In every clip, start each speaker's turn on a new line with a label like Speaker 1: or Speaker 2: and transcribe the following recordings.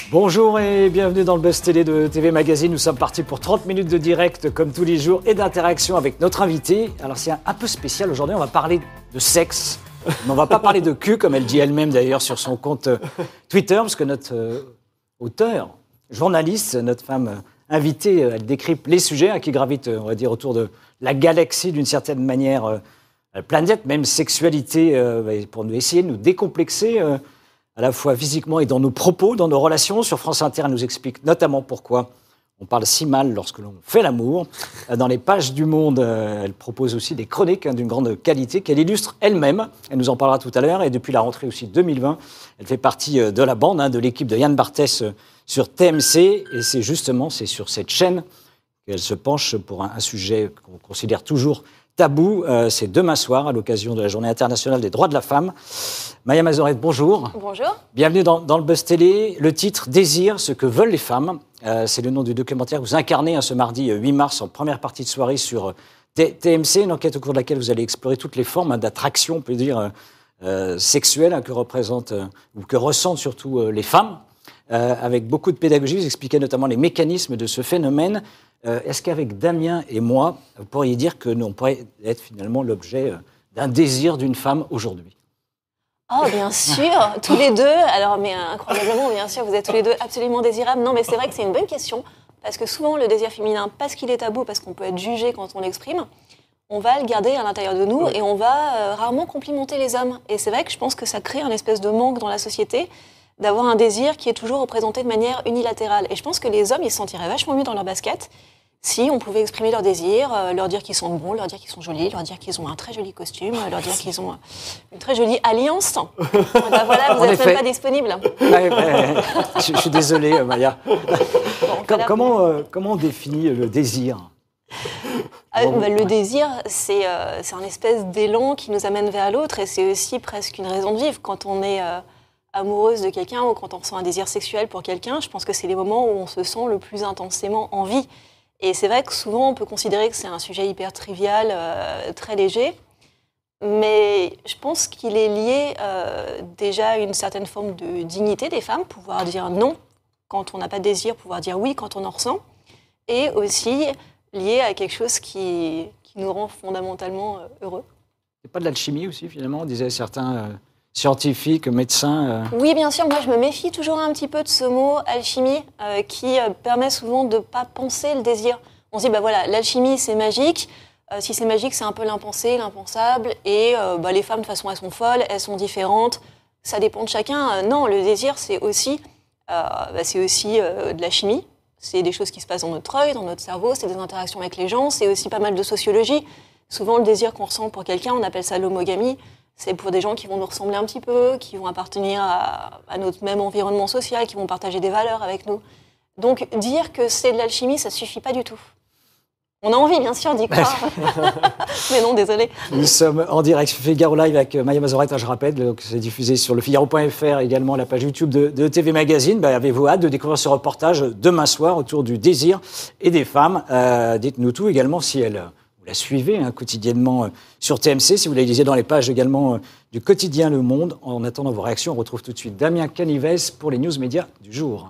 Speaker 1: Bonjour et bienvenue dans le Buzz Télé de TV Magazine. Nous sommes partis pour 30 minutes de direct comme tous les jours et d'interaction avec notre invité. Alors c'est un peu spécial aujourd'hui, on va parler de sexe. Mais on ne va pas parler de cul comme elle dit elle-même d'ailleurs sur son compte Twitter parce que notre auteur, journaliste, notre femme invitée, elle décrypte les sujets qui gravitent, on va dire, autour de la galaxie d'une certaine manière, planète, même sexualité, pour nous essayer de nous décomplexer à la fois physiquement et dans nos propos, dans nos relations. Sur France Inter, elle nous explique notamment pourquoi on parle si mal lorsque l'on fait l'amour. Dans les pages du Monde, elle propose aussi des chroniques d'une grande qualité qu'elle illustre elle-même. Elle nous en parlera tout à l'heure. Et depuis la rentrée aussi 2020, elle fait partie de la bande, de l'équipe de Yann Barthès sur TMC. Et c'est sur cette chaîne qu'elle se penche pour un sujet qu'on considère toujours tabou. C'est demain soir, à l'occasion de la Journée internationale des droits de la femme. Maya Mazoret, bonjour.
Speaker 2: Bonjour.
Speaker 1: Bienvenue dans le Buzz Télé. Le titre « Désir, ce que veulent les femmes ». C'est le nom du documentaire que vous incarnez ce mardi 8 mars en première partie de soirée sur TMC, une enquête au cours de laquelle vous allez explorer toutes les formes d'attraction, on peut dire, sexuelle que représentent ou que ressentent surtout les femmes. Avec beaucoup de pédagogie, vous expliquez notamment les mécanismes de ce phénomène. Est-ce qu'avec Damien et moi, vous pourriez dire que nous, on pourrait être finalement l'objet d'un désir d'une femme aujourd'hui ?
Speaker 2: Oh, bien sûr, tous les deux. Alors, mais incroyablement, bien sûr, vous êtes tous les deux absolument désirables. Non, mais c'est vrai que c'est une bonne question, parce que souvent, le désir féminin, parce qu'il est tabou, parce qu'on peut être jugé quand on l'exprime, on va le garder à l'intérieur de nous et on va rarement complimenter les hommes. Et c'est vrai que je pense que ça crée un espèce de manque dans la société d'avoir un désir qui est toujours représenté de manière unilatérale. Et je pense que les hommes, ils se sentiraient vachement mieux dans leur basket si on pouvait exprimer leur désir, leur dire qu'ils sont bons, leur dire qu'ils sont jolis, leur dire qu'ils ont un très joli costume, leur dire qu'ils ont une très jolie alliance. Ben voilà, vous n'êtes même pas disponible.
Speaker 1: Je suis désolé, Maya. Bon, comment on définit le désir ?
Speaker 2: Le désir, c'est un espèce d'élan qui nous amène vers l'autre et c'est aussi presque une raison de vivre. Quand on est amoureuse de quelqu'un ou quand on ressent un désir sexuel pour quelqu'un, je pense que c'est les moments où on se sent le plus intensément en vie. Et c'est vrai que souvent, on peut considérer que c'est un sujet hyper trivial, très léger, mais je pense qu'il est lié déjà à une certaine forme de dignité des femmes, pouvoir dire non quand on n'a pas de désir, pouvoir dire oui quand on en ressent, et aussi lié à quelque chose qui nous rend fondamentalement heureux.
Speaker 1: C'est pas de l'alchimie aussi, finalement, on disait certains scientifiques, médecins
Speaker 2: Oui, bien sûr. Moi, je me méfie toujours un petit peu de ce mot alchimie qui permet souvent de ne pas penser le désir. On se dit, l'alchimie, c'est magique. Si c'est magique, c'est un peu l'impensé, l'impensable. Et les femmes, de toute façon, elles sont folles, elles sont différentes. Ça dépend de chacun. Non, le désir, c'est aussi de la chimie. C'est des choses qui se passent dans notre œil, dans notre cerveau. C'est des interactions avec les gens. C'est aussi pas mal de sociologie. Souvent, le désir qu'on ressent pour quelqu'un, on appelle ça l'homogamie. C'est pour des gens qui vont nous ressembler un petit peu, qui vont appartenir à notre même environnement social, qui vont partager des valeurs avec nous. Donc, dire que c'est de l'alchimie, ça ne suffit pas du tout. On a envie, bien sûr, d'y croire. Mais non, désolé.
Speaker 1: Nous sommes en direct sur Figaro Live avec Maya Mazoret, je rappelle. Donc c'est diffusé sur lefigaro.fr, également la page YouTube de TV Magazine. Avez-vous hâte de découvrir ce reportage demain soir autour du désir et des femmes Dites-nous tout également si elle... Vous la suivez quotidiennement sur TMC, si vous la lisez dans les pages également du quotidien Le Monde. En attendant vos réactions, on retrouve tout de suite Damien Canives pour les news médias du jour.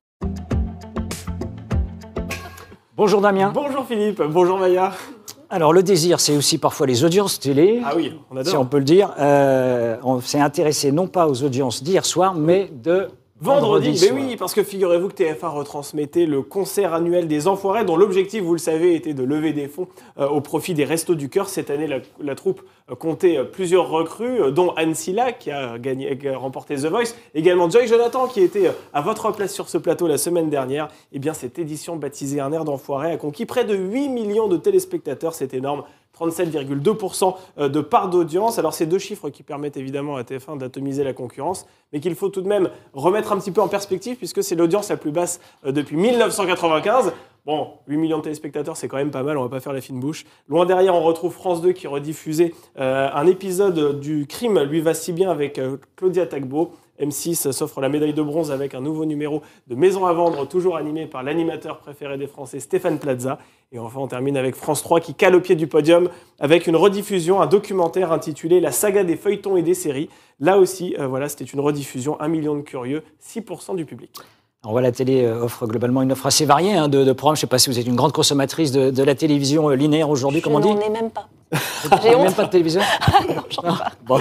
Speaker 1: Bonjour Damien.
Speaker 3: Bonjour Philippe, bonjour Maya.
Speaker 1: Alors le désir, c'est aussi parfois les audiences télé.
Speaker 3: Ah oui, on adore.
Speaker 1: Si on peut le dire. On s'est intéressé non pas aux audiences d'hier soir, mais de...
Speaker 3: Vendredi, mais oui, parce que figurez-vous que TF1 retransmettait le concert annuel des Enfoirés, dont l'objectif, vous le savez, était de lever des fonds au profit des Restos du Cœur. Cette année, la troupe comptait plusieurs recrues, dont Anne Silla, qui a remporté The Voice, également Joy Jonathan, qui était à votre place sur ce plateau la semaine dernière. Eh bien, cette édition baptisée Un air d'Enfoiré a conquis près de 8 millions de téléspectateurs, c'est énorme. 37,2% de part d'audience. Alors, c'est deux chiffres qui permettent évidemment à TF1 d'atomiser la concurrence, mais qu'il faut tout de même remettre un petit peu en perspective, puisque c'est l'audience la plus basse depuis 1995. Bon, 8 millions de téléspectateurs, c'est quand même pas mal, on va pas faire la fine bouche. Loin derrière, on retrouve France 2 qui rediffusait un épisode du Crime lui va si bien avec Claudia Tagbo. M6 s'offre la médaille de bronze avec un nouveau numéro de Maison à vendre, toujours animé par l'animateur préféré des Français, Stéphane Plaza. Et enfin, on termine avec France 3 qui cale au pied du podium avec une rediffusion, un documentaire intitulé « La saga des feuilletons et des séries ». Là aussi, c'était une rediffusion, 1 million de curieux, 6% du public.
Speaker 1: On voit la télé offre globalement une offre assez variée de programmes. Je ne sais pas si vous êtes une grande consommatrice de la télévision linéaire aujourd'hui, comme on dit.
Speaker 2: Je n'en ai même pas.
Speaker 1: J'ai même pas de télévision.
Speaker 2: Non, j'en ai pas.
Speaker 1: Bon.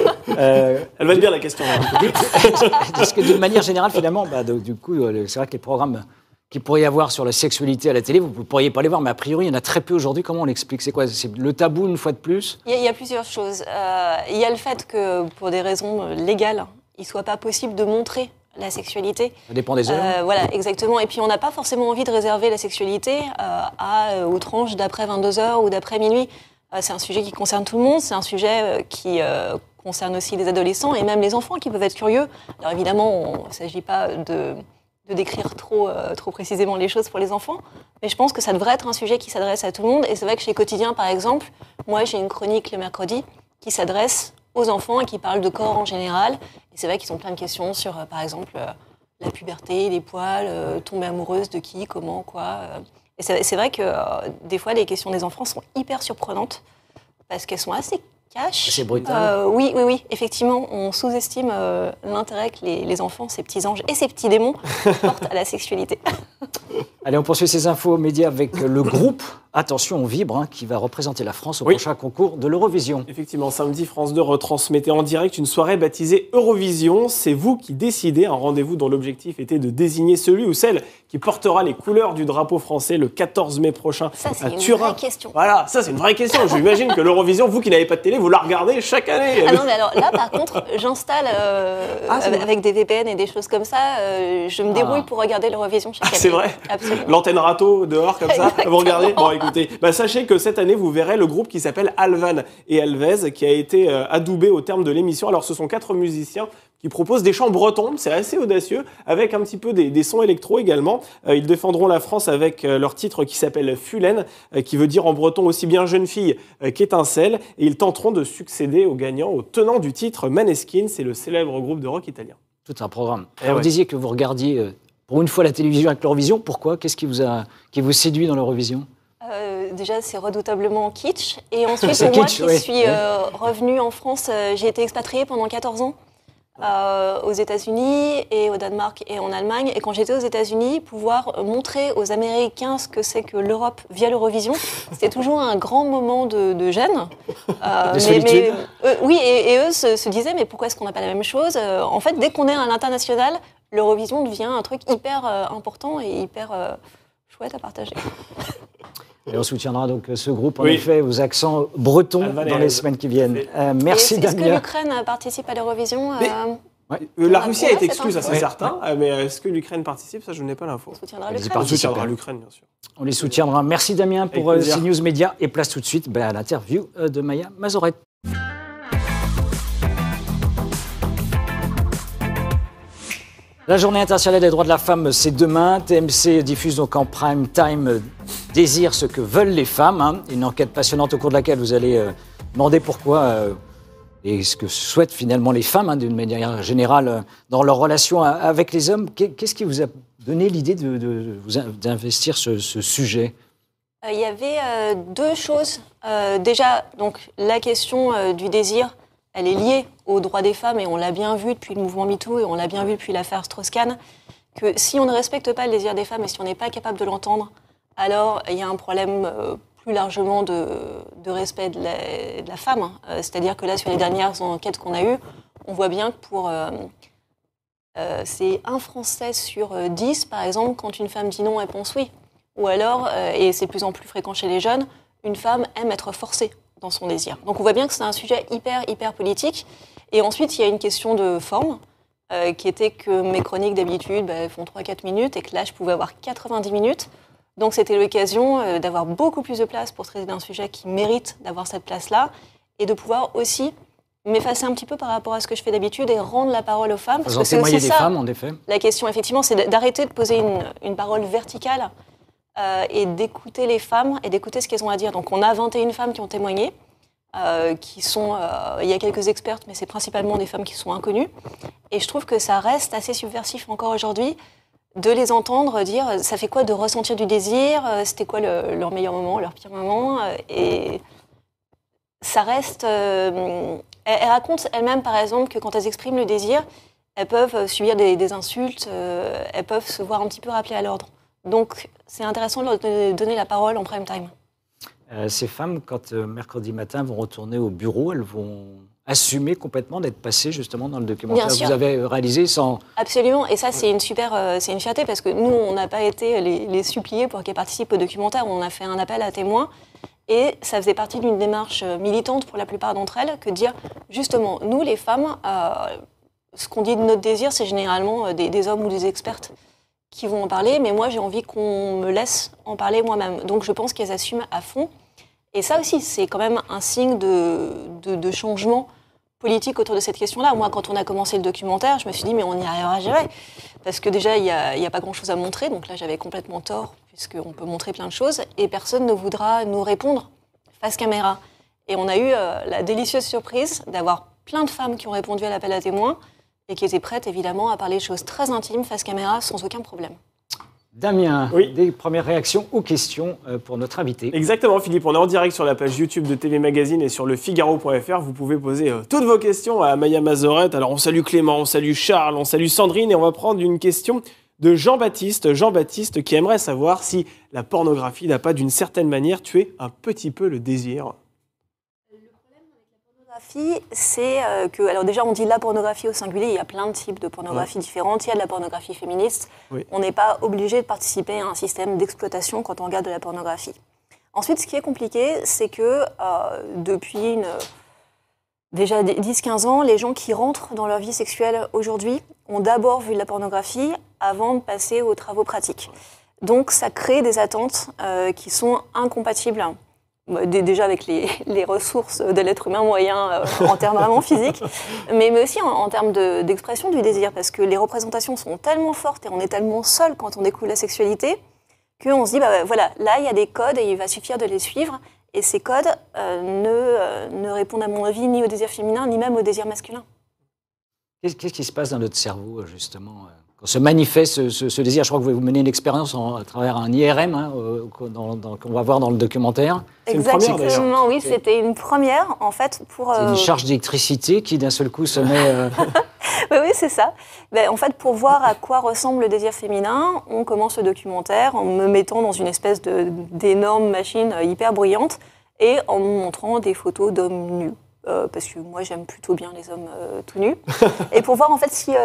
Speaker 3: Elle va être bien la question.
Speaker 1: Parce que d'une manière générale, finalement, du coup, c'est vrai que les programmes qu'il pourrait y avoir sur la sexualité à la télé, vous ne pourriez pas les voir, mais a priori, il y en a très peu aujourd'hui. Comment on l'explique? C'est quoi? C'est le tabou, une fois de plus?
Speaker 2: Il y a plusieurs choses. Il y a le fait que, pour des raisons légales, il ne soit pas possible de montrer la sexualité.
Speaker 1: Ça dépend des heures.
Speaker 2: Voilà, exactement. Et puis, on n'a pas forcément envie de réserver la sexualité aux tranches d'après 22h ou d'après minuit. C'est un sujet qui concerne tout le monde. C'est un sujet qui concerne aussi les adolescents et même les enfants qui peuvent être curieux. Alors, évidemment, il ne s'agit pas de décrire trop précisément les choses pour les enfants. Mais je pense que ça devrait être un sujet qui s'adresse à tout le monde. Et c'est vrai que chez Quotidien, par exemple, moi, j'ai une chronique le mercredi qui s'adresse aux enfants et qui parle de corps en général. Et c'est vrai qu'ils ont plein de questions sur, par exemple, la puberté, les poils, tomber amoureuse de qui, comment, quoi. Et c'est vrai que des fois, les questions des enfants sont hyper surprenantes parce qu'elles sont assez cash.
Speaker 1: C'est brutal.
Speaker 2: Oui, effectivement, on sous-estime l'intérêt que les enfants, ces petits anges et ces petits démons, portent à la sexualité.
Speaker 1: Allez, on poursuit ces infos médias avec le groupe Attention, on vibre, qui va représenter la France au prochain concours de l'Eurovision.
Speaker 3: Effectivement, samedi, France 2 retransmettait en direct une soirée baptisée Eurovision. C'est vous qui décidez, un rendez-vous dont l'objectif était de désigner celui ou celle qui portera les couleurs du drapeau français le 14 mai prochain
Speaker 2: ça,
Speaker 3: à Turin.
Speaker 2: C'est une vraie question.
Speaker 3: Voilà, ça c'est une vraie question. J'imagine que l'Eurovision, vous qui n'avez pas de télé, vous la regardez chaque année.
Speaker 2: Ah non, mais alors là, par contre, j'installe avec des VPN et des choses comme ça. Je me débrouille pour regarder l'Eurovision chaque année.
Speaker 3: C'est vrai.
Speaker 2: Absolument.
Speaker 3: L'antenne râteau dehors comme ça,
Speaker 2: Exactement.
Speaker 3: vous regardez. Bon, écoutez, sachez que cette année, vous verrez le groupe qui s'appelle Alvan et Alves, qui a été adoubé au terme de l'émission. Alors, ce sont 4 musiciens qui proposent des chants bretons, c'est assez audacieux, avec un petit peu des sons électro également. Ils défendront la France avec leur titre qui s'appelle Fulen, qui veut dire en breton aussi bien jeune fille qu'étincelle, et ils tenteront de succéder aux gagnants, aux tenants du titre Maneskin, c'est le célèbre groupe de rock italien.
Speaker 1: Tout un programme. Vous disiez que vous regardiez pour une fois la télévision avec l'Eurovision. Pourquoi? Qu'est-ce qui vous séduit dans l'Eurovision?
Speaker 2: Déjà, c'est redoutablement kitsch. Et ensuite,
Speaker 1: C'est
Speaker 2: moi
Speaker 1: kitsch,
Speaker 2: qui suis revenue en France, j'ai été expatriée pendant 14 ans aux États-Unis et au Danemark et en Allemagne. Et quand j'étais aux États-Unis, pouvoir montrer aux Américains ce que c'est que l'Europe via l'Eurovision, c'était toujours un grand moment de gêne.
Speaker 1: De solitude.
Speaker 2: Oui, et eux se disaient, mais pourquoi est-ce qu'on n'a pas la même chose? En fait, dès qu'on est à l'international, l'Eurovision devient un truc hyper important et hyper chouette à partager.
Speaker 1: Et on soutiendra donc ce groupe, en effet, aux accents bretons dans les semaines qui viennent. Merci, Damien.
Speaker 2: Est-ce que l'Ukraine participe à l'Eurovision?
Speaker 3: La Russie a été exclue, ça
Speaker 2: c'est
Speaker 3: c'est certain, mais est-ce que l'Ukraine participe? Ça, je n'ai pas l'info.
Speaker 2: On soutiendra
Speaker 1: l'Ukraine.
Speaker 3: On soutiendra l'Ukraine, bien sûr.
Speaker 1: On les soutiendra. Merci, Damien, pour CNews Média. Et place tout de suite à l'interview de Maya Mazorette. La journée internationale des droits de la femme, c'est demain. TMC diffuse donc en prime time Désir ce que veulent les femmes. Une enquête passionnante au cours de laquelle vous allez demander pourquoi et ce que souhaitent finalement les femmes, d'une manière générale, dans leur relation avec les hommes. Qu'est-ce qui vous a donné l'idée d'investir ce sujet?
Speaker 2: Il y avait 2 choses. Déjà, donc, la question du désir, elle est liée aux droits des femmes, et on l'a bien vu depuis le mouvement MeToo, et on l'a bien vu depuis l'affaire Strauss-Kahn, que si on ne respecte pas le désir des femmes et si on n'est pas capable de l'entendre, alors il y a un problème plus largement de respect de la femme. C'est-à-dire que là, sur les dernières enquêtes qu'on a eues, on voit bien que c'est 1 Français sur 10, par exemple, quand une femme dit non, elle pense oui. Ou alors, et c'est de plus en plus fréquent chez les jeunes, une femme aime être forcée dans son désir. Donc on voit bien que c'est un sujet hyper politique. Et ensuite, il y a une question de forme, qui était que mes chroniques d'habitude font 3-4 minutes, et que là, je pouvais avoir 90 minutes. Donc c'était l'occasion d'avoir beaucoup plus de place pour traiter d'un sujet qui mérite d'avoir cette place-là, et de pouvoir aussi m'effacer un petit peu par rapport à ce que je fais d'habitude et rendre la parole aux femmes.
Speaker 1: Parce que c'est aussi ça, femmes, en effet.
Speaker 2: La question, effectivement, c'est d'arrêter de poser une parole verticale et d'écouter les femmes et d'écouter ce qu'elles ont à dire. Donc on a 21 femmes qui ont témoigné, qui sont... il y a quelques expertes, mais c'est principalement des femmes qui sont inconnues. Et je trouve que ça reste assez subversif encore aujourd'hui de les entendre dire « ça fait quoi de ressentir du désir ? C'était quoi leur meilleur moment, leur pire moment ?» Et ça reste... Elles racontent elles-mêmes, par exemple, que quand elles expriment le désir, elles peuvent subir des insultes, elles peuvent se voir un petit peu rappeler à l'ordre. Donc, c'est intéressant de leur donner la parole en prime time.
Speaker 1: Ces femmes, quand mercredi matin vont retourner au bureau, elles vont assumer complètement d'être passées justement dans le documentaire que vous avez réalisé sans...
Speaker 2: Absolument, et ça c'est une fierté parce que nous on n'a pas été les supplier pour qu'elles participent au documentaire, on a fait un appel à témoins et ça faisait partie d'une démarche militante pour la plupart d'entre elles que de dire justement nous les femmes, ce qu'on dit de notre désir c'est généralement des hommes ou des expertes qui vont en parler, mais moi j'ai envie qu'on me laisse en parler moi-même, donc je pense qu'elles assument à fond. Et ça aussi, c'est quand même un signe de changement politique autour de cette question-là. Moi, quand on a commencé le documentaire, je me suis dit, mais on n'y arrivera jamais. Parce que déjà, il n'y a pas grand-chose à montrer. Donc là, j'avais complètement tort, puisqu'on peut montrer plein de choses. Et personne ne voudra nous répondre face caméra. Et on a eu la délicieuse surprise d'avoir plein de femmes qui ont répondu à l'appel à témoins et qui étaient prêtes, évidemment, à parler de choses très intimes face caméra sans aucun problème.
Speaker 1: Damien, des premières réactions aux questions pour notre invité.
Speaker 3: Exactement, Philippe. On est en direct sur la page YouTube de TV Magazine et sur lefigaro.fr. Vous pouvez poser toutes vos questions à Maya Mazorette. Alors, on salue Clément, on salue Charles, on salue Sandrine et on va prendre une question de Jean-Baptiste. Jean-Baptiste qui aimerait savoir si la pornographie n'a pas d'une certaine manière tué un petit peu le désir.
Speaker 2: C'est que, alors déjà on dit la pornographie au singulier, il y a plein de types de pornographie différentes, il y a de la pornographie féministe, on n'est pas obligé de participer à un système d'exploitation quand on regarde de la pornographie. Ensuite, ce qui est compliqué, c'est que depuis déjà 10-15 ans, les gens qui rentrent dans leur vie sexuelle aujourd'hui ont d'abord vu de la pornographie avant de passer aux travaux pratiques. Donc ça crée des attentes qui sont incompatibles déjà avec les ressources de l'être humain moyen en termes vraiment physiques, mais aussi en termes d'expression du désir, parce que les représentations sont tellement fortes et on est tellement seul quand on découvre la sexualité, qu'on se dit, voilà, là il y a des codes et il va suffire de les suivre, et ces codes ne répondent à mon avis ni au désir féminin, ni même au désir masculin.
Speaker 1: Qu'est-ce qui se passe dans notre cerveau, justement quand se manifeste ce désir? Je crois que vous menez une expérience à travers un IRM qu'on va voir dans le documentaire.
Speaker 2: Exactement, oui, c'était une première en fait pour.
Speaker 1: C'est une charge d'électricité qui d'un seul coup se met.
Speaker 2: Oui, c'est ça. En fait, pour voir à quoi ressemble le désir féminin, on commence le documentaire en me mettant dans une espèce d'énorme machine hyper bruyante et en me montrant des photos d'hommes nus. Parce que moi j'aime plutôt bien les hommes tout nus, et pour voir en fait si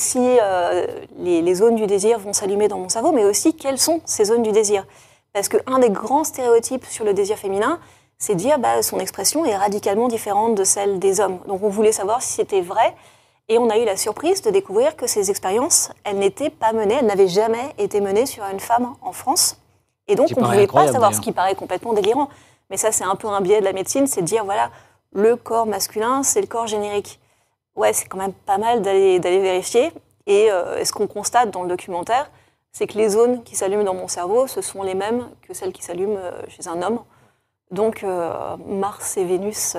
Speaker 2: les zones du désir vont s'allumer dans mon cerveau, mais aussi quelles sont ces zones du désir. Parce qu'un des grands stéréotypes sur le désir féminin, c'est de dire son expression est radicalement différente de celle des hommes. Donc on voulait savoir si c'était vrai, et on a eu la surprise de découvrir que ces expériences, elles n'étaient pas menées, elles n'avaient jamais été menées sur une femme en France, et donc on ne pouvait pas savoir, ce qui paraît complètement délirant. Mais ça c'est un peu un biais de la médecine, c'est de dire voilà, le corps masculin, c'est le corps générique. Ouais, c'est quand même pas mal d'aller vérifier. Et ce qu'on constate dans le documentaire, c'est que les zones qui s'allument dans mon cerveau, ce sont les mêmes que celles qui s'allument chez un homme. Donc, Mars et Vénus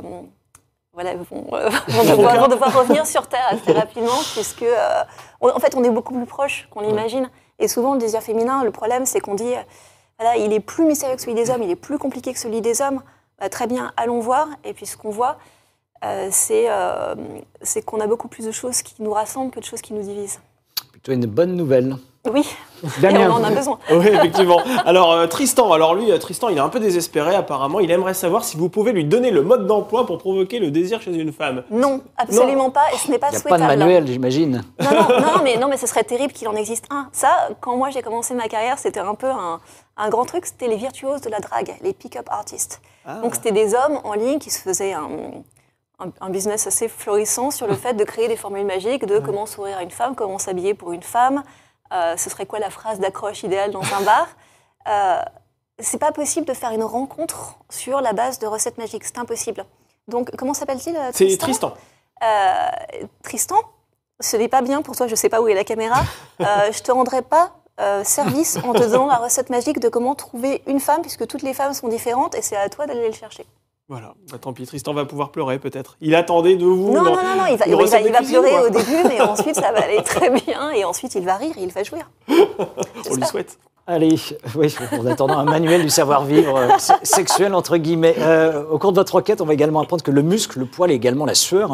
Speaker 2: vont devoir revenir sur Terre assez rapidement, puisque, en fait, on est beaucoup plus proche qu'on l'imagine. Et souvent, le désir féminin, le problème, c'est qu'on dit, voilà, il est plus mystérieux que celui des hommes, il est plus compliqué que celui des hommes. Très bien, allons voir. Et puis ce qu'on voit, c'est qu'on a beaucoup plus de choses qui nous rassemblent que de choses qui nous divisent.
Speaker 1: Plutôt une bonne nouvelle.
Speaker 2: Oui, et on en a besoin.
Speaker 3: Oui, effectivement. Alors Tristan, Tristan, il est un peu désespéré apparemment. Il aimerait savoir si vous pouvez lui donner le mode d'emploi pour provoquer le désir chez une femme.
Speaker 2: Non, absolument pas. Et ce n'est pas souhaitable.
Speaker 1: Il n'y a pas de manuel, j'imagine.
Speaker 2: Non, mais ce serait terrible qu'il en existe un. Ça, quand moi j'ai commencé ma carrière, c'était un peu un grand truc. C'était les virtuoses de la drague, les pick-up artists. Donc c'était des hommes en ligne qui se faisaient un business assez florissant sur le fait de créer des formules magiques de comment sourire à une femme, comment s'habiller pour une femme. Ce serait quoi la phrase d'accroche idéale dans un bar? C'est pas possible de faire une rencontre sur la base de recettes magiques, c'est impossible. Donc comment s'appelle-t-il?
Speaker 3: C'est Tristan.
Speaker 2: Tristan, ce n'est pas bien pour toi, je sais pas où est la caméra. Je te rendrai pas service en te donnant la recette magique de comment trouver une femme, puisque toutes les femmes sont différentes et c'est à toi d'aller le chercher.
Speaker 3: Voilà, tant pis, Tristan va pouvoir pleurer peut-être. Il attendait de vous.
Speaker 2: Non, il va pleurer au début, mais ensuite ça va aller très bien, et ensuite il va rire et il va jouir.
Speaker 3: On lui souhaite.
Speaker 1: Allez, oui, en attendant un manuel du savoir-vivre sexuel, entre guillemets. Au cours de votre enquête, on va également apprendre que le muscle, le poil et également la sueur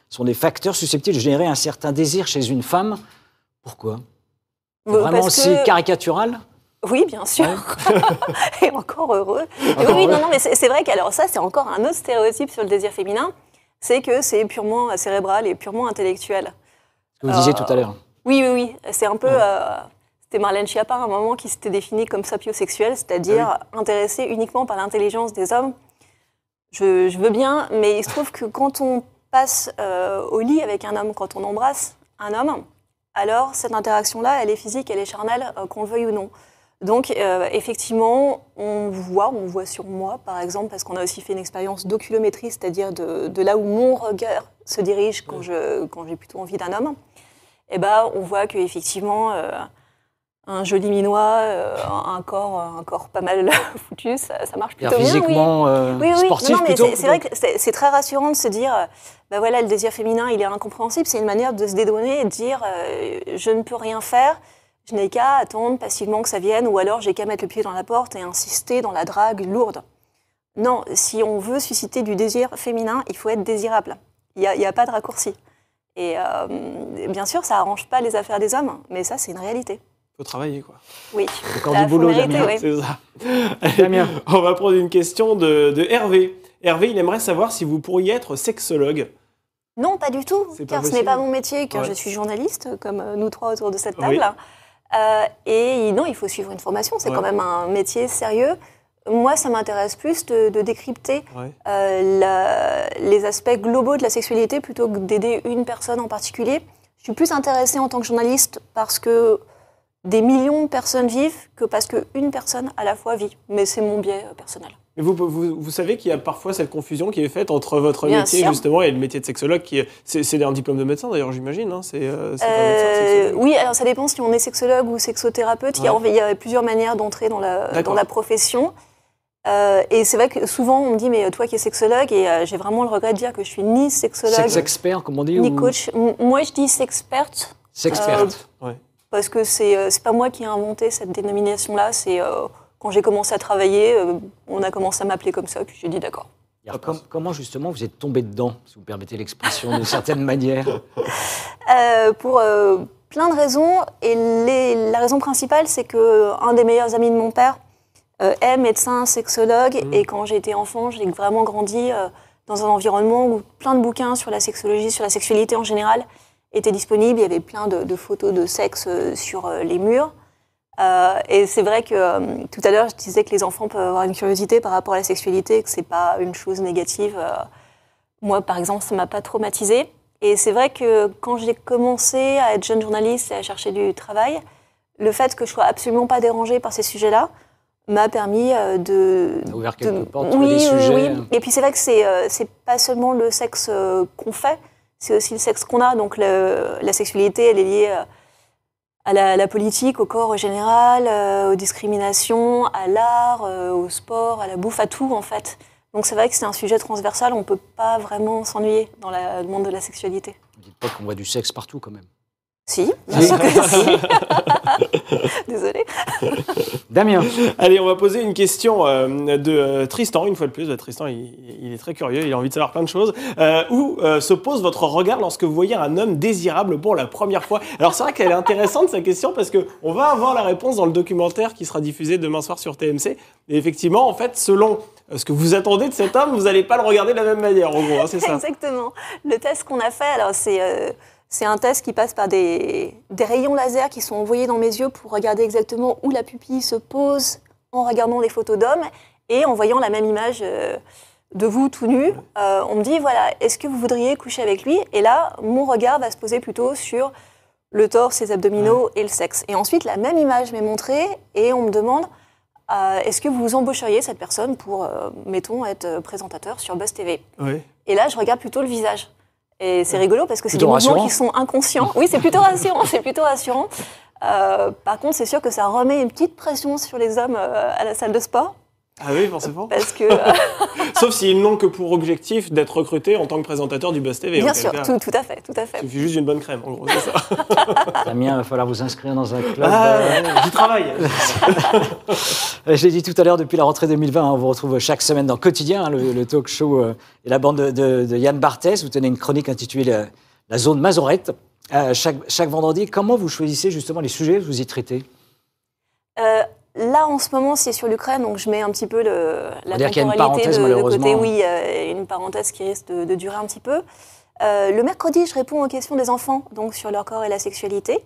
Speaker 1: sont des facteurs susceptibles de générer un certain désir chez une femme. Pourquoi? C'est vraiment aussi caricatural?
Speaker 2: Oui, bien sûr. Et encore heureux. Oui, non, mais c'est vrai qu'alors ça, c'est encore un autre stéréotype sur le désir féminin, c'est que c'est purement cérébral et purement intellectuel.
Speaker 1: Ce que vous disiez tout à l'heure.
Speaker 2: Oui. C'est un peu... c'était Marlène Schiappa, à un moment, qui s'était définie comme sapiosexuelle, c'est-à-dire intéressée uniquement par l'intelligence des hommes. Je veux bien, mais il se trouve que quand on passe au lit avec un homme, quand on embrasse un homme, alors cette interaction-là, elle est physique, elle est charnelle, qu'on le veuille ou non. Donc, effectivement, on voit sur moi, par exemple, parce qu'on a aussi fait une expérience d'oculométrie, c'est-à-dire de là où mon regard se dirige quand j'ai plutôt envie d'un homme. Et ben, on voit qu'effectivement, un joli minois, un corps pas mal foutu, ça marche plutôt bien.
Speaker 1: Physiquement, sportif,
Speaker 2: non, mais
Speaker 1: plutôt.
Speaker 2: C'est vrai que c'est très rassurant de se dire, ben voilà, le désir féminin, il est incompréhensible. C'est une manière de se dédouaner et de dire, je ne peux rien faire. Je n'ai qu'à attendre passivement que ça vienne, ou alors j'ai qu'à mettre le pied dans la porte et insister dans la drague lourde. Non, si on veut susciter du désir féminin, il faut être désirable. Il n'y a pas de raccourci. Et bien sûr, ça n'arrange pas les affaires des hommes, mais ça, c'est une réalité.
Speaker 3: Il faut travailler, quoi.
Speaker 2: Oui.
Speaker 1: Encore du boulot, Damien.
Speaker 2: Oui.
Speaker 3: C'est ça. Damien. On va prendre une question de Hervé. Hervé, il aimerait savoir si vous pourriez être sexologue.
Speaker 2: Non, pas du tout, car ce n'est pas mon métier, car je suis journaliste, comme nous trois autour de cette table. Et non, il faut suivre une formation, c'est quand même un métier sérieux. Moi, ça m'intéresse plus de décrypter les aspects globaux de la sexualité plutôt que d'aider une personne en particulier. Je suis plus intéressée en tant que journaliste parce que des millions de personnes vivent que parce qu'une personne à la fois vit. Mais c'est mon biais personnel.
Speaker 3: Mais vous savez qu'il y a parfois cette confusion qui est faite entre votre métier justement et le métier de sexologue. C'est un diplôme de médecin d'ailleurs, j'imagine. Hein, c'est pas médecin,
Speaker 2: oui, alors ça dépend si on est sexologue ou sexothérapeute. Il y a plusieurs manières d'entrer dans la profession. Et c'est vrai que souvent on me dit mais toi qui es sexologue, et j'ai vraiment le regret de dire que je suis ni sexologue,
Speaker 1: sex-expert comme on dit,
Speaker 2: ni coach. Moi je dis sexperte.
Speaker 1: Sexperte.
Speaker 2: Parce que c'est pas moi qui ai inventé cette dénomination-là, c'est quand j'ai commencé à travailler, on a commencé à m'appeler comme ça, puis j'ai dit d'accord.
Speaker 1: Comment justement vous êtes tombé dedans, si vous permettez l'expression d'une certaine manière?
Speaker 2: Pour plein de raisons, et la raison principale, c'est qu'un des meilleurs amis de mon père est médecin, sexologue, et quand j'ai été enfant, j'ai vraiment grandi dans un environnement où plein de bouquins sur la sexologie, sur la sexualité en général, étaient disponibles. Il y avait plein de photos de sexe sur les murs. Et c'est vrai que tout à l'heure, je disais que les enfants peuvent avoir une curiosité par rapport à la sexualité, que c'est pas une chose négative. Moi, par exemple, ça m'a pas traumatisée. Et c'est vrai que quand j'ai commencé à être jeune journaliste et à chercher du travail, le fait que je sois absolument pas dérangée par ces sujets-là m'a permis de...
Speaker 1: Ça a ouvert quelques portes, des sujets.
Speaker 2: Oui. Et puis c'est vrai que c'est pas seulement le sexe qu'on fait, c'est aussi le sexe qu'on a. Donc la sexualité, elle est liée à la politique, au corps en général, aux discriminations, à l'art, au sport, à la bouffe, à tout en fait. Donc c'est vrai que c'est un sujet transversal, on ne peut pas vraiment s'ennuyer dans le monde de la sexualité.
Speaker 1: Ne dites pas qu'on voit du sexe partout quand même.
Speaker 2: Si, bien sûr que si. Désolée.
Speaker 1: Damien.
Speaker 3: Allez, on va poser une question de Tristan, une fois de plus. Tristan, il est très curieux, il a envie de savoir plein de choses. Où se pose votre regard lorsque vous voyez un homme désirable pour la première fois? Alors c'est vrai qu'elle est intéressante, sa question, parce qu'on va avoir la réponse dans le documentaire qui sera diffusé demain soir sur TMC. Et effectivement, en fait, selon ce que vous attendez de cet homme, vous n'allez pas le regarder de la même manière, en gros, hein, c'est ça?
Speaker 2: Exactement. Le test qu'on a fait, alors c'est un test qui passe par des rayons laser qui sont envoyés dans mes yeux pour regarder exactement où la pupille se pose en regardant les photos d'hommes et en voyant la même image de vous tout nu. On me dit, voilà, est-ce que vous voudriez coucher avec lui? Et là, mon regard va se poser plutôt sur le torse, les abdominaux et le sexe. Et ensuite, la même image m'est montrée et on me demande, est-ce que vous embaucheriez cette personne pour, mettons, être présentateur sur Buzz TV? Et là, je regarde plutôt le visage. Et c'est rigolo parce que c'est des mouvements qui sont inconscients. Oui, c'est plutôt rassurant, Par contre, c'est sûr que ça remet une petite pression sur les hommes à la salle de sport.
Speaker 3: Ah oui, forcément.
Speaker 2: Parce que...
Speaker 3: Sauf s'ils n'ont que pour objectif d'être recrutés en tant que présentateur du Buzz TV.
Speaker 2: Bien sûr, tout à fait.
Speaker 3: Il suffit juste d'une bonne crème, en gros, c'est ça.
Speaker 1: Damien, il va falloir vous inscrire dans un club.
Speaker 3: Du travail.
Speaker 1: Je l'ai dit tout à l'heure, depuis la rentrée 2020, on vous retrouve chaque semaine dans Quotidien, le talk show et la bande de Yann Barthès. Vous tenez une chronique intitulée La zone Mazorette. Chaque vendredi, comment vous choisissez justement les sujets que vous y traitez?
Speaker 2: Là, en ce moment, c'est sur l'Ukraine, donc je mets un petit peu la
Speaker 1: dire qu'il y a une
Speaker 2: temporalité
Speaker 1: parenthèse,
Speaker 2: de côté.
Speaker 1: malheureusement.
Speaker 2: Oui, une parenthèse qui risque de durer un petit peu. Le mercredi, je réponds aux questions des enfants, donc sur leur corps et la sexualité.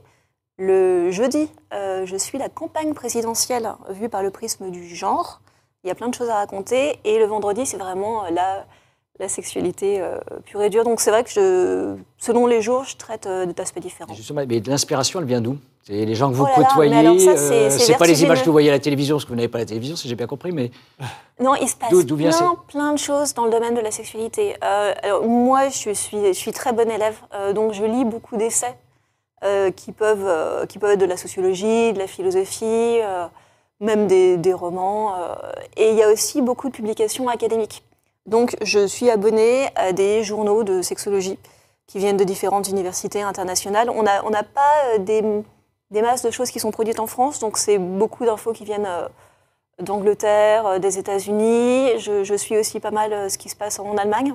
Speaker 2: Le jeudi, je suis la campagne présidentielle vue par le prisme du genre. Il y a plein de choses à raconter. Et le vendredi, c'est vraiment la sexualité pure et dure. Donc c'est vrai que selon les jours, je traite d'aspects différents.
Speaker 1: Justement, mais l'inspiration, elle vient d'où? C'est les gens que vous
Speaker 2: Oh là là,
Speaker 1: côtoyez,
Speaker 2: mais alors ça,
Speaker 1: c'est pas les
Speaker 2: vertigineux.
Speaker 1: images que vous voyez à la télévision, parce que vous n'avez pas la télévision, si j'ai bien compris, mais...
Speaker 2: Non, il se passe
Speaker 1: D'où vient
Speaker 2: plein de choses dans le domaine de la sexualité. Alors, moi, je suis très bonne élève, donc je lis beaucoup d'essais qui peuvent être de la sociologie, de la philosophie, même des romans. Et il y a aussi beaucoup de publications académiques. Donc, je suis abonnée à des journaux de sexologie qui viennent de différentes universités internationales. On n'a pas des masses de choses qui sont produites en France, donc c'est beaucoup d'infos qui viennent d'Angleterre, des États-Unis. Je suis aussi pas mal ce qui se passe en Allemagne.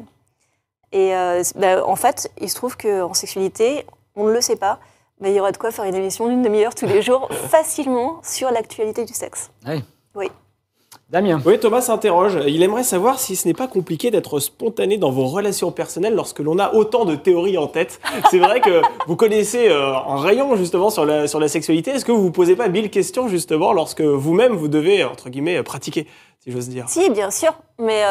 Speaker 2: Et en fait, il se trouve qu'en sexualité, on ne le sait pas, mais il y aura de quoi faire une émission d'une demi-heure tous les jours, facilement, sur l'actualité du sexe.
Speaker 1: Oui.
Speaker 2: Oui.
Speaker 1: Damien.
Speaker 3: Oui, Thomas s'interroge. Il aimerait savoir si ce n'est pas compliqué d'être spontané dans vos relations personnelles lorsque l'on a autant de théories en tête. C'est vrai que vous connaissez en rayon justement sur la sexualité. Est-ce que vous vous posez pas 1000 questions justement lorsque vous-même vous devez, entre guillemets, pratiquer, si j'ose dire?
Speaker 2: Si, bien sûr. Mais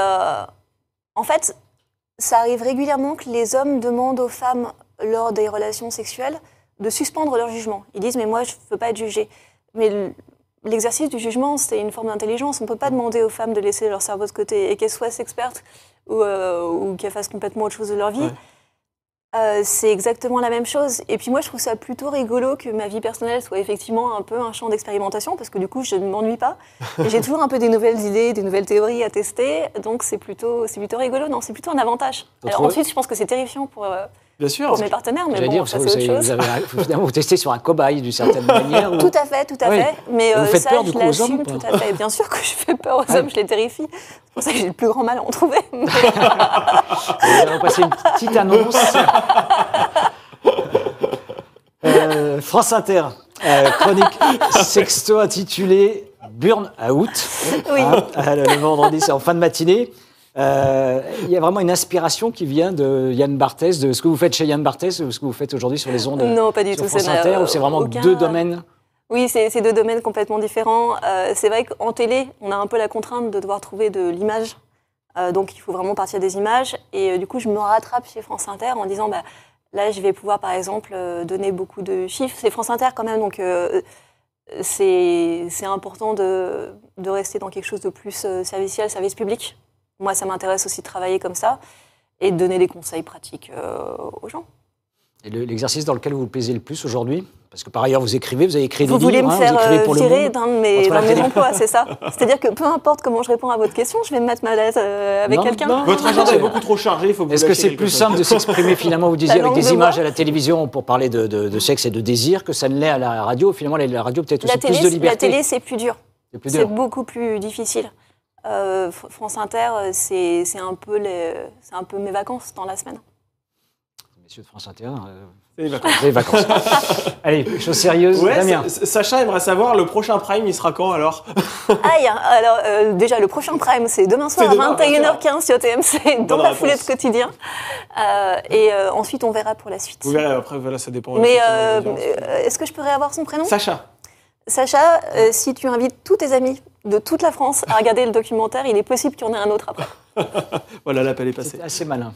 Speaker 2: en fait, ça arrive régulièrement que les hommes demandent aux femmes, lors des relations sexuelles, de suspendre leur jugement. Ils disent « mais moi, je ne veux pas être jugé ». Mais l'exercice du jugement, c'est une forme d'intelligence. On ne peut pas demander aux femmes de laisser leur cerveau de côté et qu'elles soient expertes ou qu'elles fassent complètement autre chose de leur vie. Ouais. C'est exactement la même chose. Et puis moi, je trouve ça plutôt rigolo que ma vie personnelle soit effectivement un peu un champ d'expérimentation parce que du coup, je ne m'ennuie pas. Et j'ai toujours un peu des nouvelles idées, des nouvelles théories à tester. Donc c'est plutôt rigolo. Non, c'est plutôt un avantage. Alors ensuite, je pense que c'est terrifiant pour... Bien sûr, pour mes partenaires, mais bon, ça c'est autre chose.
Speaker 1: Vous testez sur un cobaye d'une certaine manière.
Speaker 2: Tout à fait. Mais
Speaker 1: vous faites
Speaker 2: ça,
Speaker 1: peur,
Speaker 2: je l'assume tout à fait. Bien sûr que je fais peur aux hommes, je les terrifie. C'est pour ça que j'ai le plus grand mal à en trouver.
Speaker 1: Nous allons passer une petite annonce. France Inter, chronique sexto intitulée Burn Out.
Speaker 2: Oui.
Speaker 1: Le vendredi, c'est en fin de matinée. Il y a vraiment une inspiration qui vient de Yann Barthès, de ce que vous faites chez Yann Barthès ou ce que vous faites aujourd'hui sur les ondes
Speaker 2: non, pas du tout,
Speaker 1: France Inter, ou c'est vraiment deux domaines?
Speaker 2: Oui, c'est deux domaines complètement différents. C'est vrai qu'en télé, on a un peu la contrainte de devoir trouver de l'image. Donc il faut vraiment partir des images. Et du coup, je me rattrape chez France Inter en disant là, je vais pouvoir par exemple donner beaucoup de chiffres. C'est France Inter quand même, donc c'est important de rester dans quelque chose de plus serviciel, service public. Moi, ça m'intéresse aussi de travailler comme ça et de donner des conseils pratiques aux gens.
Speaker 1: Et l'exercice dans lequel vous vous plaisez le plus aujourd'hui? Parce que par ailleurs, vous écrivez, vous avez écrit des livres.
Speaker 2: Vous voulez me faire virer d'un de mes emplois, c'est ça? C'est-à-dire que peu importe comment je réponds à votre question, je vais me mettre mal à l'aise avec quelqu'un.
Speaker 3: Votre agenda est beaucoup trop chargé, il faut que vous
Speaker 1: Est-ce que c'est plus simple de s'exprimer finalement, vous disiez, avec des images à la télévision pour parler de sexe et de désir, que ça ne l'est à la radio? Finalement, la radio peut-être aussi plus de liberté.
Speaker 2: La télé, c'est plus dur. C'est beaucoup plus difficile. France Inter, c'est un peu mes vacances dans la semaine.
Speaker 1: Messieurs de France Inter,
Speaker 3: c'est les
Speaker 1: vacances. Allez, chose sérieuse, Damien.
Speaker 3: Sacha aimerait savoir, le prochain Prime, il sera quand alors?
Speaker 2: Alors, déjà, le prochain Prime, c'est demain soir à 21h15 sur TMC, dans la foulée de Quotidien. Et ensuite, on verra pour la suite.
Speaker 3: Vous verrez, après, voilà, ça dépend.
Speaker 2: Mais est-ce que je pourrais avoir son prénom?
Speaker 3: Sacha.
Speaker 2: Sacha, si tu invites tous tes amis de toute la France à regarder le documentaire, il est possible qu'il y en ait un autre après.
Speaker 3: Voilà, l'appel est passé.
Speaker 1: C'est assez malin.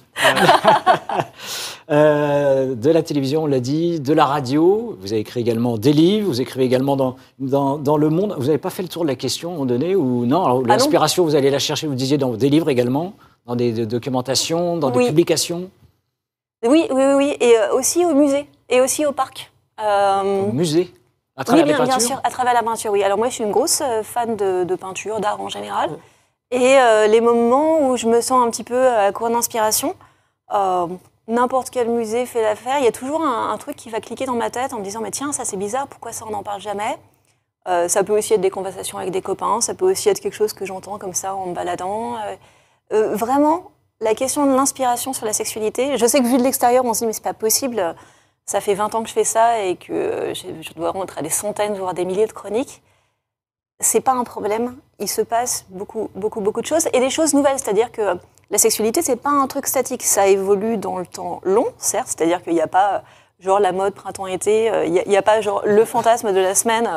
Speaker 1: De la télévision, on l'a dit, de la radio, vous avez écrit également des livres, vous écrivez également dans Le Monde. Vous n'avez pas fait le tour de la question à un moment donné ou non? Alors, l'inspiration, vous allez la chercher, vous disiez, dans des livres également, dans des documentations, dans des publications?
Speaker 2: Oui, et aussi au musée, et aussi au parc.
Speaker 1: Au musée? À travers les peintures?
Speaker 2: Bien sûr, à travers la peinture, oui. Alors moi, je suis une grosse fan de peinture, d'art en général. Et les moments où je me sens un petit peu à court d'inspiration, n'importe quel musée fait l'affaire, il y a toujours un truc qui va cliquer dans ma tête en me disant « mais tiens, ça c'est bizarre, pourquoi ça on n'en parle jamais ?» Ça peut aussi être des conversations avec des copains, ça peut aussi être quelque chose que j'entends comme ça en me baladant. Vraiment, la question de l'inspiration sur la sexualité, je sais que vu de l'extérieur, on se dit « mais c'est pas possible, ça fait 20 ans que je fais ça et que je dois rentrer à des centaines, voire des milliers de chroniques. » C'est pas un problème. Il se passe beaucoup de choses et des choses nouvelles. C'est-à-dire que la sexualité, c'est pas un truc statique. Ça évolue dans le temps long, certes. C'est-à-dire qu'il n'y a pas genre la mode printemps-été. Il n'y a pas genre le fantasme de la semaine.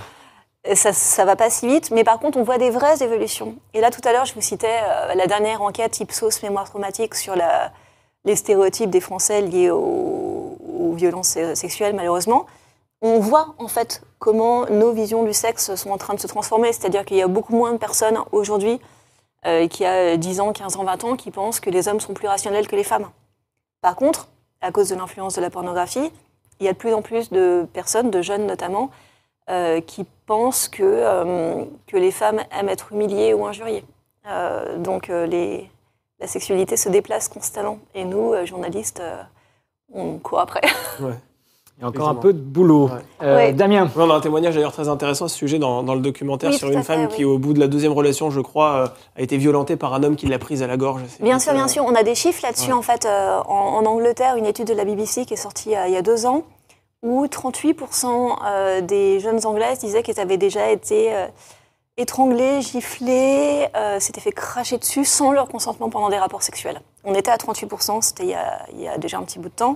Speaker 2: Ça va pas si vite. Mais par contre, on voit des vraies évolutions. Et là, tout à l'heure, je vous citais la dernière enquête Ipsos Mémoire traumatique sur les stéréotypes des Français liés aux violences sexuelles, malheureusement. On voit en fait comment nos visions du sexe sont en train de se transformer. C'est-à-dire qu'il y a beaucoup moins de personnes aujourd'hui qui a 10 ans, 15 ans, 20 ans qui pensent que les hommes sont plus rationnels que les femmes. Par contre, à cause de l'influence de la pornographie, il y a de plus en plus de personnes, de jeunes notamment, qui pensent que les femmes aiment être humiliées ou injuriées. Donc la sexualité se déplace constamment. Et nous, journalistes, on court après.
Speaker 3: Ouais.
Speaker 1: Il y a encore un peu de boulot.
Speaker 2: Ouais.
Speaker 1: Damien.
Speaker 3: On a un témoignage d'ailleurs très intéressant à ce sujet dans le documentaire sur une femme qui, au bout de la deuxième relation, je crois, a été violentée par un homme qui l'a prise à la gorge.
Speaker 2: Bien sûr. On a des chiffres là-dessus. En fait, en Angleterre, une étude de la BBC qui est sortie il y a 2 ans, où 38% des jeunes Anglaises disaient qu'elles avaient déjà été étranglées, giflées, s'étaient fait cracher dessus sans leur consentement pendant des rapports sexuels. On était à 38%, c'était il y a déjà un petit bout de temps.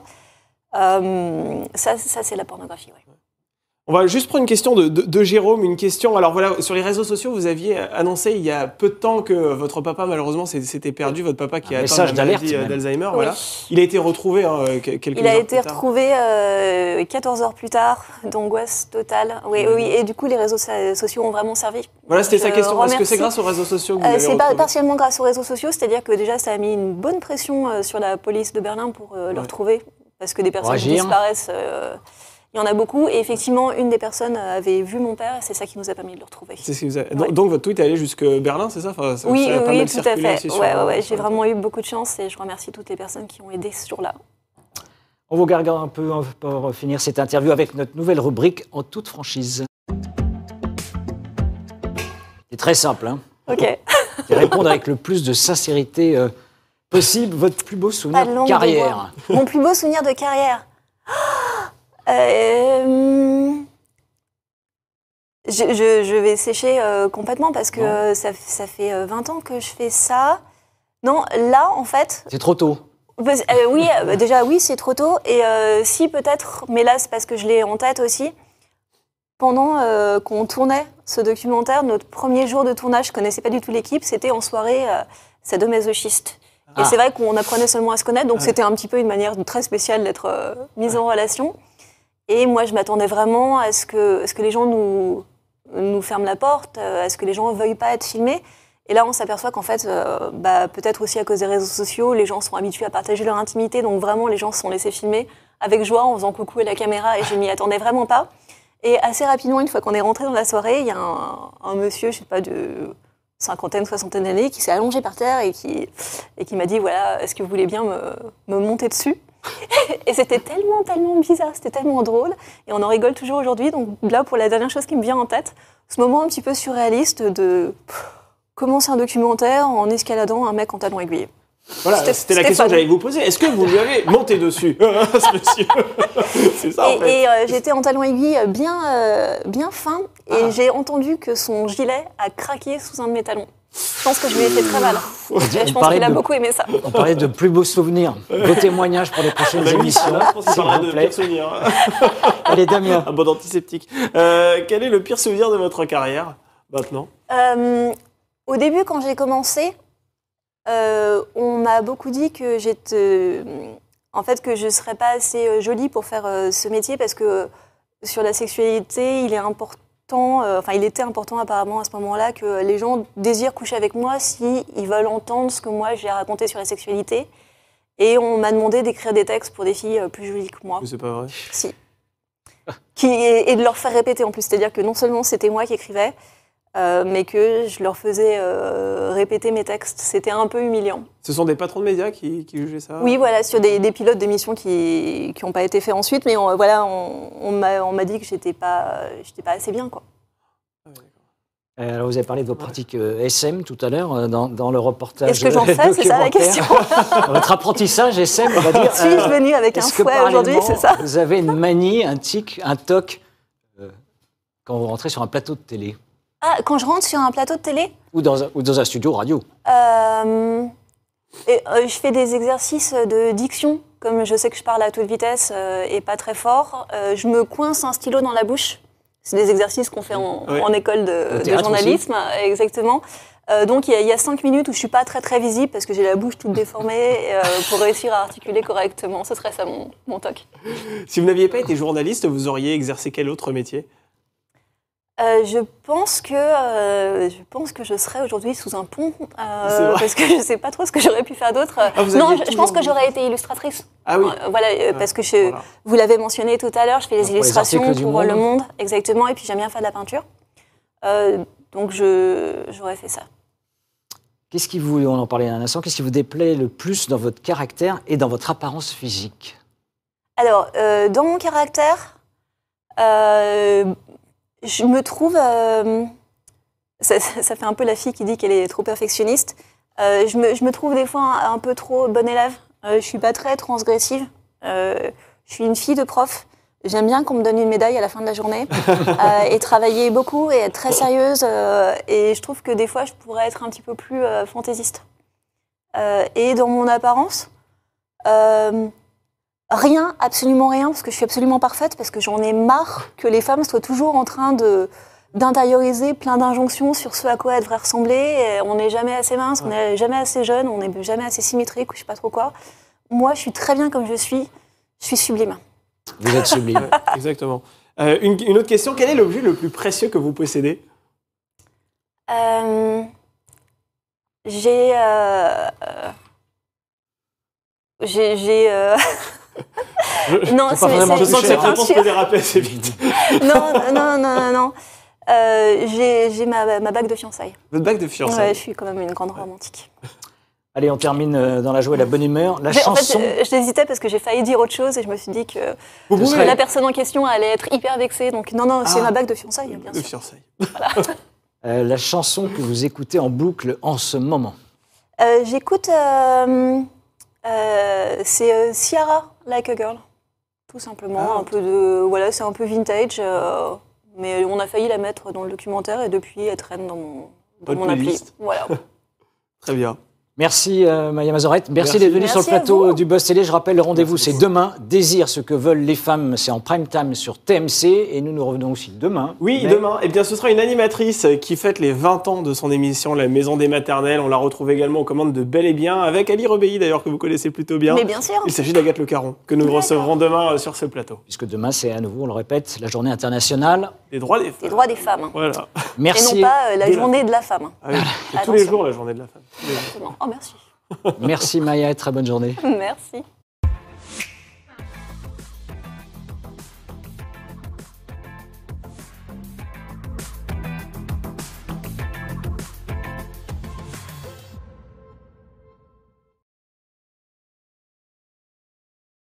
Speaker 2: Ça c'est la pornographie, oui.
Speaker 3: On va juste prendre une question de Jérôme, une question. Alors voilà, sur les réseaux sociaux, vous aviez annoncé il y a peu de temps que votre papa, malheureusement, s'était perdu. Votre papa qui a atteint la maladie d'Alzheimer,
Speaker 2: oui.
Speaker 3: Voilà. Il a été retrouvé quelques heures plus tard.
Speaker 2: Il a été retrouvé 14 heures plus tard, d'angoisse totale. Oui. Et du coup, les réseaux sociaux ont vraiment servi.
Speaker 3: Voilà, c'était sa question. Est-ce que c'est grâce aux réseaux sociaux que vous l'avez retrouvé ?
Speaker 2: C'est partiellement grâce aux réseaux sociaux, c'est-à-dire que déjà, ça a mis une bonne pression sur la police de Berlin pour le retrouver, parce que des personnes qui disparaissent... il y en a beaucoup, et effectivement, une des personnes avait vu mon père, et c'est ça qui nous a permis de le retrouver.
Speaker 3: Donc votre tweet est allé jusque Berlin, c'est ça ?
Speaker 2: Oui, tout à fait. Ouais. J'ai vraiment eu beaucoup de chance, et je remercie toutes les personnes qui ont aidé ce jour-là.
Speaker 1: On vous regarde un peu pour finir cette interview avec notre nouvelle rubrique En toute franchise. C'est très simple, hein ?
Speaker 2: Ok.
Speaker 1: Et répondre avec le plus de sincérité possible. Votre plus beau souvenir de carrière.
Speaker 2: Mon plus beau souvenir de carrière. Je vais sécher complètement parce que ça fait 20 ans que je fais ça. Non, là, en fait...
Speaker 1: C'est trop tôt.
Speaker 2: Oui, déjà, oui, c'est trop tôt. Et si, peut-être, mais là, c'est parce que je l'ai en tête aussi. Pendant qu'on tournait ce documentaire, notre premier jour de tournage, je ne connaissais pas du tout l'équipe, c'était en soirée sadomasochistes. Et c'est vrai qu'on apprenait seulement à se connaître, donc c'était un petit peu une manière très spéciale d'être mise en relation. Et moi, je m'attendais vraiment à ce que les gens nous ferment la porte, à ce que les gens ne veuillent pas être filmés. Et là, on s'aperçoit qu'en fait, peut-être aussi à cause des réseaux sociaux, les gens sont habitués à partager leur intimité, donc vraiment, les gens se sont laissés filmer avec joie en faisant coucou à la caméra, et je m'y attendais vraiment pas. Et assez rapidement, une fois qu'on est rentré dans la soirée, il y a un monsieur, je sais pas, de cinquantaine, soixantaine d'années, qui s'est allongé par terre et qui m'a dit, voilà, est-ce que vous voulez bien me monter dessus ? Et c'était tellement bizarre, c'était tellement drôle, et on en rigole toujours aujourd'hui. Donc là, pour la dernière chose qui me vient en tête, ce moment un petit peu surréaliste de commencer un documentaire en escaladant un mec en talons aiguilles.
Speaker 3: Voilà, c'était la question que j'allais vous poser. Est-ce que vous lui avez monté dessus, ce monsieur ? C'est ça, en fait.
Speaker 2: Et j'étais en talons aiguilles bien fin, et j'ai entendu que son gilet a craqué sous un de mes talons. Je pense que je lui ai fait très mal. Je pense qu'il a beaucoup aimé ça.
Speaker 1: On parlait de plus beaux souvenirs, vos témoignages pour les prochaines émissions.
Speaker 3: Là, je pense qu'il parlera de pire souvenir.
Speaker 1: Allez, Damien.
Speaker 3: Un bon antiseptique. Quel est le pire souvenir de votre carrière, maintenant ?
Speaker 2: Au début, quand j'ai commencé, on m'a beaucoup dit que que je serais pas assez jolie pour faire ce métier, parce que sur la sexualité, il était important apparemment à ce moment-là que les gens désirent coucher avec moi si ils veulent entendre ce que moi j'ai raconté sur la sexualité. Et on m'a demandé d'écrire des textes pour des filles plus jolies que moi.
Speaker 3: Mais c'est pas vrai.
Speaker 2: Si. Et de leur faire répéter en plus. C'est-à-dire que non seulement c'était moi qui écrivais, mais que je leur faisais répéter mes textes. C'était un peu humiliant.
Speaker 3: Ce sont des patrons de médias qui jugeaient ça?
Speaker 2: Oui, voilà, sur des pilotes d'émissions qui n'ont pas été faits ensuite, mais on m'a dit que j'étais pas assez bien, quoi.
Speaker 1: Alors, vous avez parlé de vos pratiques SM tout à l'heure dans le reportage.
Speaker 2: Est-ce que j'en fais? C'est ça la question.
Speaker 1: Votre apprentissage SM, on va dire.
Speaker 2: Suis-je venue avec un fouet aujourd'hui, c'est ça?
Speaker 1: Vous avez une manie, un tic, un toc quand vous rentrez sur un plateau de télé?
Speaker 2: Ah, quand je rentre sur un plateau de télé?
Speaker 1: Ou dans un studio radio?
Speaker 2: Je fais des exercices de diction. Comme je sais que je parle à toute vitesse et pas très fort, je me coince un stylo dans la bouche. C'est des exercices qu'on fait en école de journalisme, exactement. Donc il y a 5 minutes où je suis pas très très visible parce que j'ai la bouche toute déformée pour réussir à articuler correctement. Ce serait ça mon toc.
Speaker 3: Si vous n'aviez pas été journaliste, vous auriez exercé quel autre métier?
Speaker 2: Je pense que je serais aujourd'hui sous un pont parce que je sais pas trop ce que j'aurais pu faire d'autre. Non, je pense que j'aurais été illustratrice.
Speaker 3: Ah oui.
Speaker 2: Parce que vous l'avez mentionné tout à l'heure, je fais des illustrations pour Le Monde, exactement, et puis j'aime bien faire de la peinture. Donc j'aurais fait ça.
Speaker 1: On en parlait un instant, qu'est-ce qui vous déplaît le plus dans votre caractère et dans votre apparence physique?
Speaker 2: Alors, dans mon caractère, je me trouve... ça fait un peu la fille qui dit qu'elle est trop perfectionniste. Je me trouve des fois un peu trop bonne élève. Je suis pas très transgressive. Je suis une fille de prof. J'aime bien qu'on me donne une médaille à la fin de la journée. Et travailler beaucoup et être très sérieuse. Et je trouve que des fois, je pourrais être un petit peu plus fantaisiste. Et dans mon apparence... rien, absolument rien, parce que je suis absolument parfaite, parce que j'en ai marre que les femmes soient toujours en train d'intérioriser plein d'injonctions sur ce à quoi elles devraient ressembler. Et on n'est jamais assez mince, on n'est jamais assez jeune, on n'est jamais assez symétrique, ou je sais pas trop quoi. Moi, je suis très bien comme je suis sublime.
Speaker 1: Vous êtes sublime.
Speaker 3: Ouais, exactement. Une autre question, quel est l'objet le plus précieux que vous possédez?
Speaker 2: J'ai non,
Speaker 3: c'est pas vraiment. Je sens que cette réponse peut déraper assez vite.
Speaker 2: Non. J'ai ma bague de fiançailles.
Speaker 3: Votre bague de fiançailles?
Speaker 2: Ouais, je suis quand même une grande romantique.
Speaker 1: Allez, on termine dans la joie et la bonne humeur. La chanson...
Speaker 2: En fait, j'hésitais parce que j'ai failli dire autre chose et je me suis dit que la personne en question allait être hyper vexée. Donc non, c'est ma bague de fiançailles, bien sûr.
Speaker 3: De fiançailles.
Speaker 2: Voilà.
Speaker 1: La chanson que vous écoutez en boucle en ce moment?
Speaker 2: J'écoute... c'est Ciara, Like a Girl. Tout simplement. C'est un peu vintage. Mais on a failli la mettre dans le documentaire et depuis, elle traîne dans mon appli. Voilà.
Speaker 3: Très bien.
Speaker 1: Merci Maya Mazorette. Merci d'être venue sur le plateau du Buzz Télé. Je rappelle, le rendez-vous, c'est demain. Désir ce que veulent les femmes, c'est en prime time sur TMC. Et nous revenons aussi demain.
Speaker 3: Oui, demain. Eh bien, ce sera une animatrice qui fête les 20 ans de son émission La Maison des Maternelles. On la retrouve également aux commandes de Bel et Bien, avec Ali Rebelli, d'ailleurs, que vous connaissez plutôt bien.
Speaker 2: Mais bien sûr.
Speaker 3: Il s'agit d'Agathe Le Caron, que nous recevrons demain sur ce plateau.
Speaker 1: Puisque demain, c'est à nouveau, on le répète, la journée internationale
Speaker 3: des droits des femmes.
Speaker 2: Des droits des femmes.
Speaker 3: Voilà.
Speaker 1: Merci.
Speaker 2: Et non pas la journée de la femme.
Speaker 3: Ah oui, c'est tous les jours la journée de la femme.
Speaker 2: Exactement. Oh, merci.
Speaker 1: Merci Maya et très bonne journée.
Speaker 2: Merci.